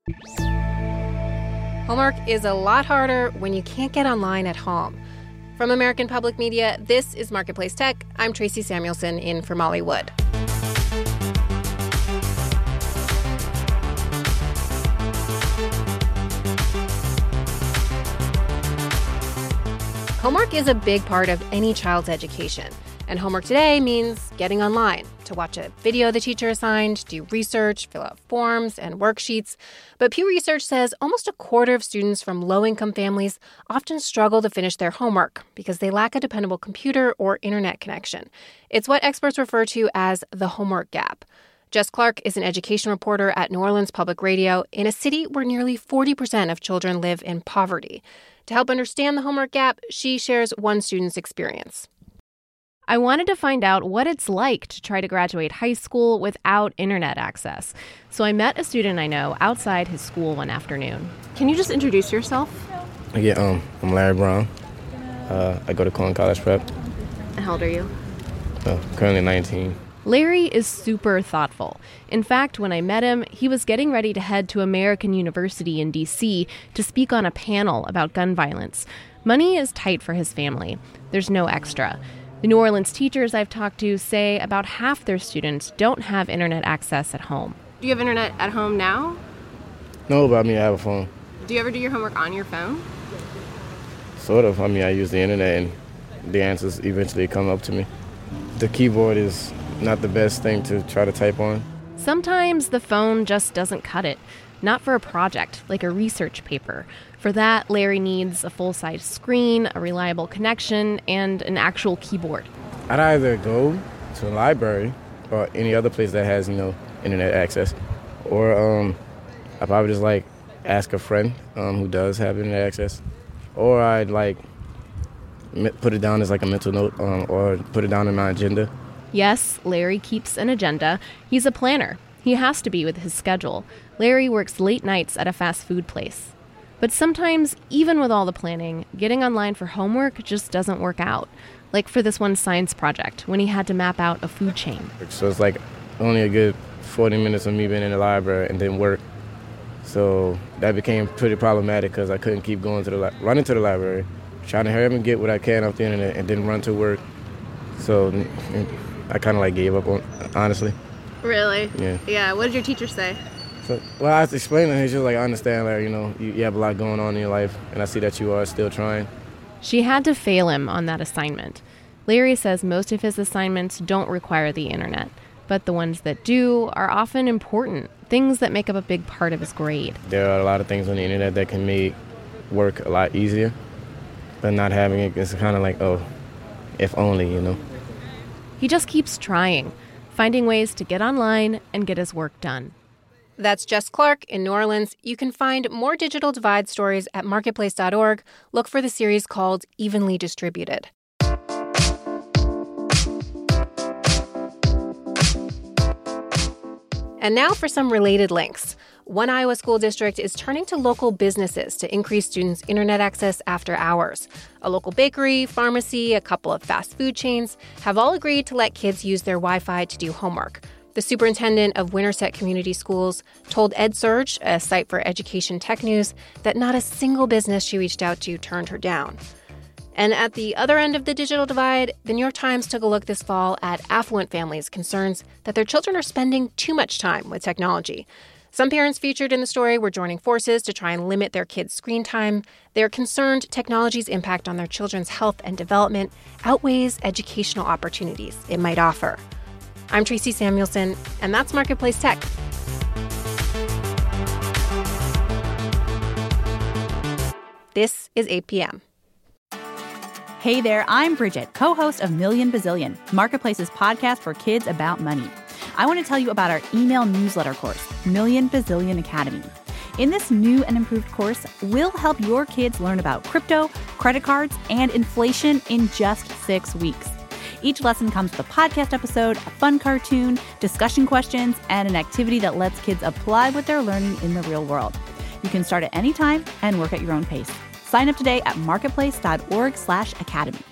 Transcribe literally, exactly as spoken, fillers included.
Homework is a lot harder when you can't get online at home. From American Public Media, this is Marketplace Tech. I'm Tracy Samuelson in for Molly Wood. Homework is a big part of any child's education. And homework today means getting online to watch a video the teacher assigned, do research, fill out forms and worksheets. But Pew Research says almost a quarter of students from low-income families often struggle to finish their homework because they lack a dependable computer or internet connection. It's what experts refer to as the homework gap. Jess Clark is an education reporter at New Orleans Public Radio in a city where nearly forty percent of children live in poverty. To help understand the homework gap, she shares one student's experience. I wanted to find out what it's like to try to graduate high school without internet access. So I met a student I know outside his school one afternoon. Can you just introduce yourself? Yeah, um, I'm Larry Brown. Uh, I go to Cohen College Prep. How old are you? Uh, currently nineteen. Larry is super thoughtful. In fact, when I met him, he was getting ready to head to American University in D C to speak on a panel about gun violence. Money is tight for his family. There's no extra. The New Orleans teachers I've talked to say about half their students don't have internet access at home. Do you have internet at home now? No, but I mean, I have a phone. Do you ever do your homework on your phone? Sort of. I mean, I use the internet and the answers eventually come up to me. The keyboard is not the best thing to try to type on. Sometimes the phone just doesn't cut it. Not for a project, like a research paper. For that, Larry needs a full-size screen, a reliable connection, and an actual keyboard. I'd either go to the library or any other place that has, you know, internet access. Or um, I'd probably just, like, ask a friend um, who does have internet access. Or I'd, like, put it down as, like, a mental note um, or put it down in my agenda. Yes, Larry keeps an agenda. He's a planner. He has to be with his schedule. Larry works late nights at a fast food place. But sometimes, even with all the planning, getting online for homework just doesn't work out. Like for this one science project, when he had to map out a food chain. So it's like only a good forty minutes of me being in the library and then work. So that became pretty problematic because I couldn't keep going to the li- running to the library, trying to hurry up and get what I can off the internet and then run to work. So I kind of like gave up on, honestly. Really? Yeah. Yeah. What did your teacher say? So, well, I was explaining to her, she was like, I understand, Larry, you know, you, you have a lot going on in your life, and I see that you are still trying. She had to fail him on that assignment. Larry says most of his assignments don't require the internet, but the ones that do are often important, things that make up a big part of his grade. There are a lot of things on the internet that can make work a lot easier, but not having it is kind of like, oh, if only, you know. He just keeps trying, finding ways to get online and get his work done. That's Jess Clark in New Orleans. You can find more digital divide stories at marketplace dot org. Look for the series called Evenly Distributed. And now for some related links. One Iowa school district is turning to local businesses to increase students' internet access after hours. A local bakery, pharmacy, a couple of fast food chains have all agreed to let kids use their Wi-Fi to do homework. The superintendent of Winterset Community Schools told EdSurge, a site for education tech news, that not a single business she reached out to turned her down. And at the other end of the digital divide, the New York Times took a look this fall at affluent families' concerns that their children are spending too much time with technology. Some parents featured in the story were joining forces to try and limit their kids' screen time. They're concerned technology's impact on their children's health and development outweighs educational opportunities it might offer. I'm Tracy Samuelson, and that's Marketplace Tech. This is eight p.m. Hey there, I'm Bridget, co-host of Million Bazillion, Marketplace's podcast for kids about money. I want to tell you about our email newsletter course, Million Bazillion Academy. In this new and improved course, we'll help your kids learn about crypto, credit cards, and inflation in just six weeks. Each lesson comes with a podcast episode, a fun cartoon, discussion questions, and an activity that lets kids apply what they're learning in the real world. You can start at any time and work at your own pace. Sign up today at marketplace dot org slash academy.